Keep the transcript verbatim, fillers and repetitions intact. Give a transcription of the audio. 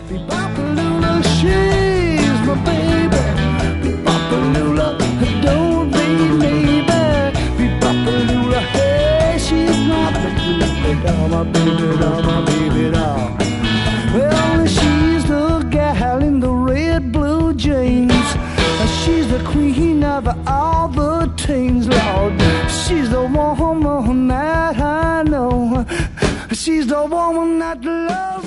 Bebopalula, she's my baby. Bebopalula, don't be maybe. Bebopalula, hey, she's my baby doll, my baby doll, my baby doll. Well, she's the gal in the red blue jeans. She's the queen of all the teens, Lord. She's the woman that I know. She's the woman that loves